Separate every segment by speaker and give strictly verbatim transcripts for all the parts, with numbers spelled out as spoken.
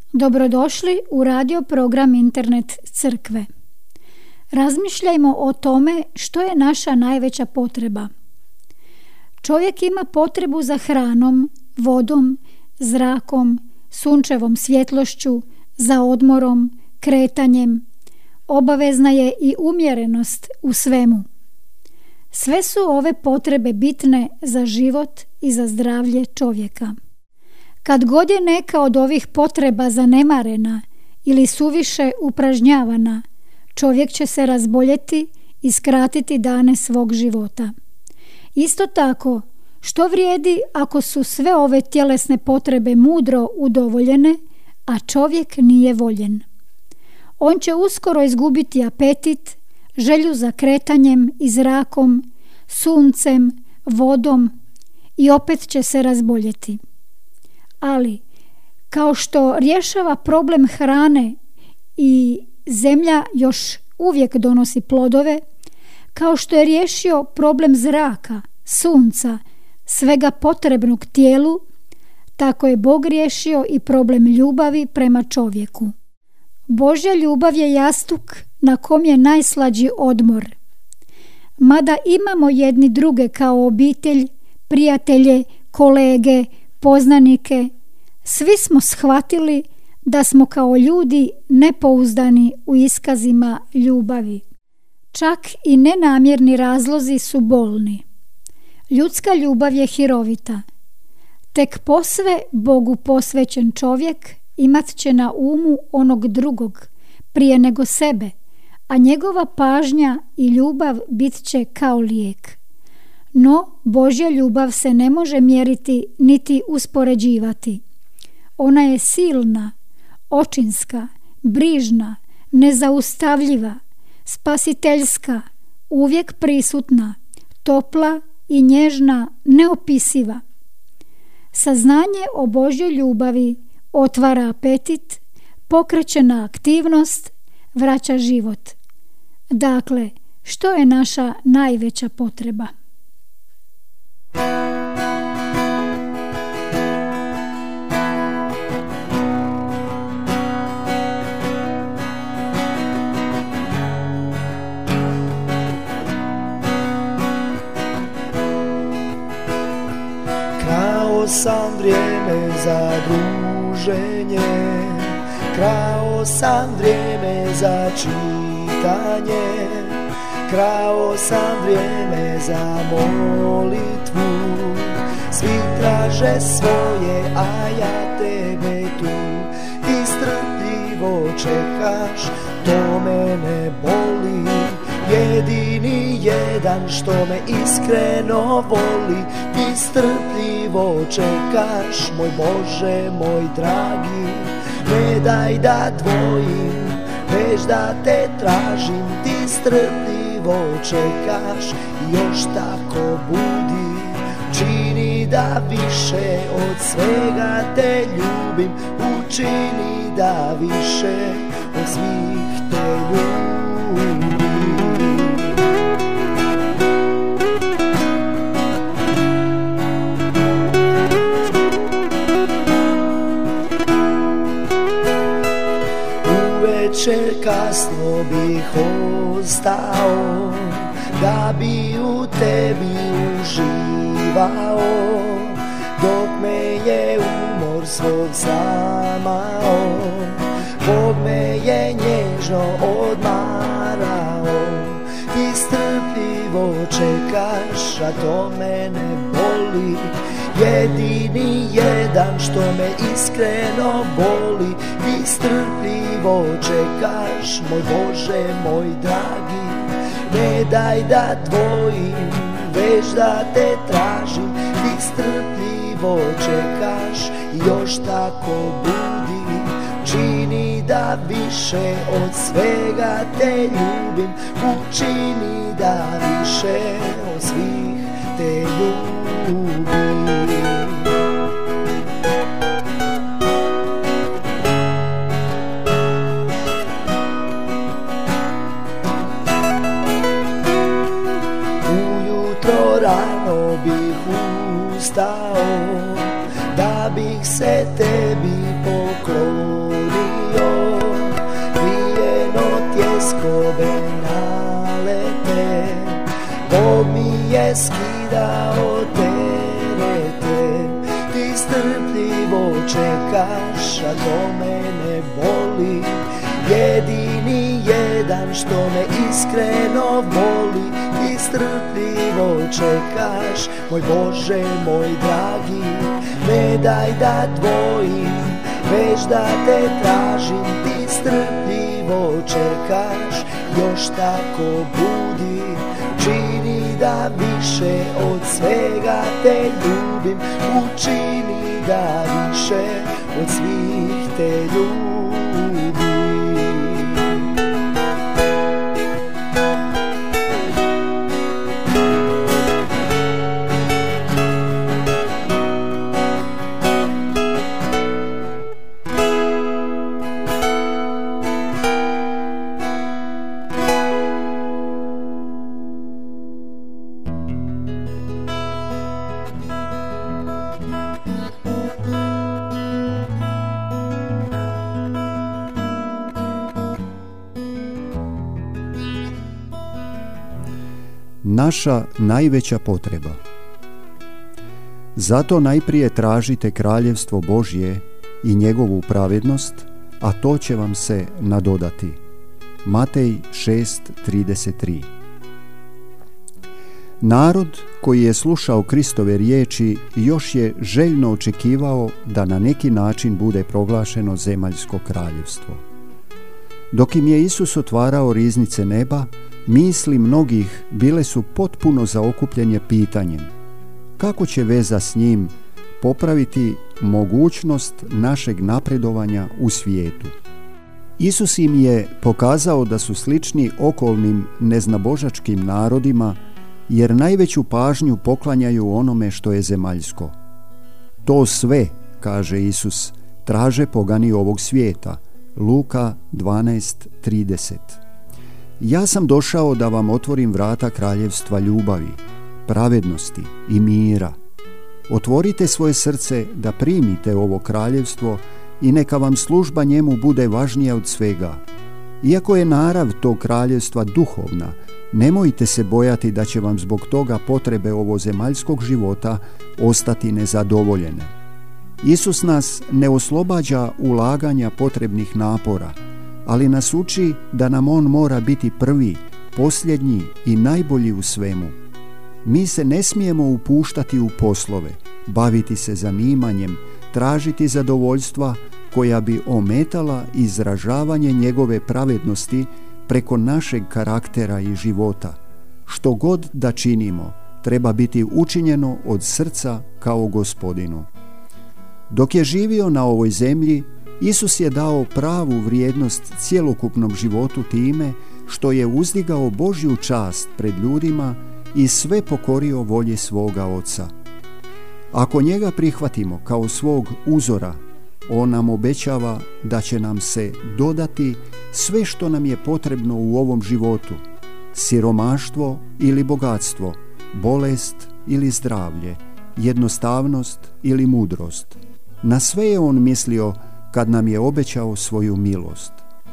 Speaker 1: Dobrodošli u radio program Internet crkve. Razmišljajmo o tome što je naša najveća potreba. Čovjek ima potrebu za hranom, vodom, zrakom, sunčevom svjetlošću, za odmorom, kretanjem. Obavezna je i umjerenost u svemu. Sve su ove potrebe bitne za život i za zdravlje čovjeka. Kad god je neka od ovih potreba zanemarena ili suviše upražnjavana, čovjek će se razboljeti i skratiti dane svog života. Isto tako, što vrijedi ako su sve ove tjelesne potrebe mudro udovoljene, a čovjek nije voljen? On će uskoro izgubiti apetit, želju za kretanjem i zrakom, suncem, vodom i opet će se razboljeti. Ali, kao što rješava problem hrane i zemlja još uvijek donosi plodove, kao što je riješio problem zraka, sunca, svega potrebnog tijelu, tako je Bog riješio i problem ljubavi prema čovjeku. Božja ljubav je jastuk na kom je najslađi odmor. Mada imamo jedni druge kao obitelj, prijatelje, kolege, poznanike, svi smo shvatili da smo kao ljudi nepouzdani u iskazima ljubavi. Čak i nenamjerni razlozi su bolni. Ljudska ljubav je hirovita. Tek posve Bogu posvećen čovjek imat će na umu onog drugog prije nego sebe, a njegova pažnja i ljubav bit će kao lijek. No, Božja ljubav se ne može mjeriti niti uspoređivati. Ona je silna, očinska, brižna, nezaustavljiva, spasiteljska, uvijek prisutna, topla i nježna, neopisiva. Saznanje o Božjoj ljubavi otvara apetit, pokreće na aktivnost, vraća život. Dakle, što je naša najveća potreba?
Speaker 2: Krao sam vrijeme za druženje, krao sam vrijeme za čitanje, krao sam vrijeme za molitvu. Svi traže svoje, a ja tebe tu. Ti strpljivo čekaš, to mene boli. Jedini jedan što me iskreno voli. Ti strpljivo čekaš, moj Bože, moj dragi. Ne daj da dvojim, već da te tražim. Ti strpljivo čekaš, još tako budi. Učini da više od svega te ljubim. Učini da više od svih te ljubim. Večer kasno bih ostao, da bi u tebi uživao, dok me je umor svog zamao. Bog me je nježno odmarao. Ti strpljivo čekaš, a to mene boli. Jedini jedan što me iskreno boli. Ti strpljivo čekaš, moj Bože, moj dragi. Ne daj da dvojim, već da te tražim. Ti strpljivo čekaš, još tako budi. Učini da više od svega te ljubim. Učini da više od svih te ljubim. Rano bih ustao, da bih se tebi poklonio. je skidao terete. Ti strpljivo čekaš, a to mene boli. Jedini jedan što me iskreno voli. Ti strpljivo čekaš, moj Bože, moj dragi. Ne daj da dvojim, već da te tražim. Ti strpljivo čekaš, još tako budi. Čini da više od svega te ljubim. Učini da više od svih te ljubim.
Speaker 3: Naša najveća potreba. Zato najprije tražite kraljevstvo Božje i njegovu pravednost, a to će vam se nadodati. Matej šest trideset tri. Narod koji je slušao Kristove riječi još je željno očekivao da na neki način bude proglašeno zemaljsko kraljevstvo. Dok im je Isus otvarao riznice neba, misli mnogih bile su potpuno zaokupljene pitanjem kako će veza s njim popraviti mogućnost našeg napredovanja u svijetu. Isus im je pokazao da su slični okolnim neznabožačkim narodima, jer najveću pažnju poklanjaju onome što je zemaljsko. To sve, kaže Isus, traže pogani ovog svijeta. Luka dvanaest trideset. Ja sam došao da vam otvorim vrata kraljevstva ljubavi, pravednosti i mira. Otvorite svoje srce da primite ovo kraljevstvo i neka vam služba njemu bude važnija od svega. Iako je narav tog kraljevstva duhovna, nemojte se bojati da će vam zbog toga potrebe ovozemaljskog života ostati nezadovoljene. Isus nas ne oslobađa ulaganja potrebnih napora, ali nas uči da nam on mora biti prvi, posljednji i najbolji u svemu. Mi se ne smijemo upuštati u poslove, baviti se zanimanjem, tražiti zadovoljstva koja bi ometala izražavanje njegove pravednosti preko našeg karaktera i života. Što god da činimo, treba biti učinjeno od srca kao Gospodinu. Dok je živio na ovoj zemlji, Isus je dao pravu vrijednost cjelokupnom životu time što je uzdigao Božju čast pred ljudima i sve pokorio volji svoga Oca. Ako njega prihvatimo kao svog uzora, on nam obećava da će nam se dodati sve što nam je potrebno u ovom životu, siromaštvo ili bogatstvo, bolest ili zdravlje, jednostavnost ili mudrost. Na sve je on mislio kad nam je obećao svoju milost.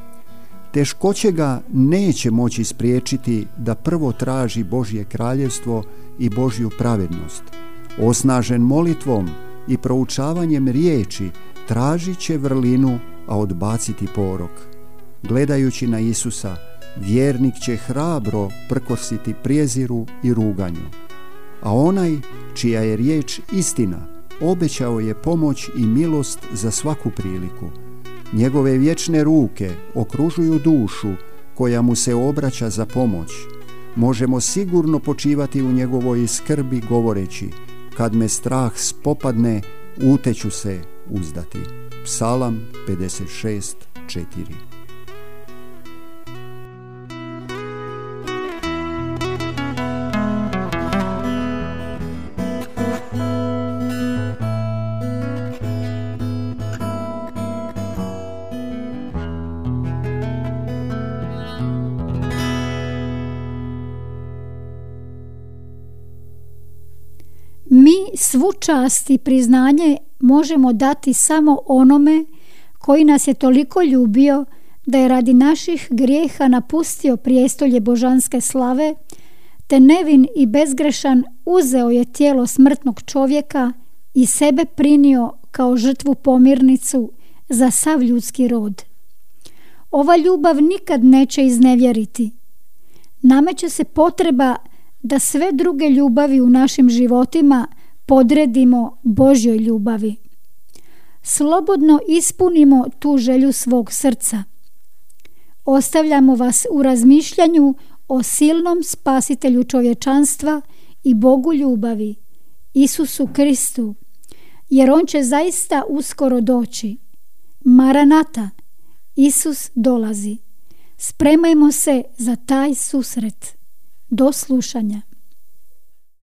Speaker 3: Teškoće ga neće moći spriječiti da prvo traži Božje kraljevstvo i Božju pravednost. Osnažen molitvom i proučavanjem riječi tražit će vrlinu, a odbaciti porok. Gledajući na Isusa, vjernik će hrabro prkositi prijeziru i ruganju. A onaj čija je riječ istina, obećao je pomoć i milost za svaku priliku. Njegove vječne ruke okružuju dušu koja mu se obraća za pomoć. Možemo sigurno počivati u njegovoj skrbi govoreći: kad me strah spopadne, uteću se uzdati. Psalam pedeset šest četiri.
Speaker 1: Mi svu čast i priznanje možemo dati samo onome koji nas je toliko ljubio da je radi naših grijeha napustio prijestolje božanske slave, te nevin i bezgrešan uzeo je tijelo smrtnog čovjeka i sebe prinio kao žrtvu pomirnicu za sav ljudski rod. Ova ljubav nikad neće iznevjeriti. Nameće se potreba da sve druge ljubavi u našim životima podredimo Božjoj ljubavi. Slobodno ispunimo tu želju svog srca. Ostavljamo vas u razmišljanju o silnom spasitelju čovječanstva i Bogu ljubavi, Isusu Kristu, jer on će zaista uskoro doći. Maranata, Isus dolazi. Spremajmo se za taj susret. Do slušanja.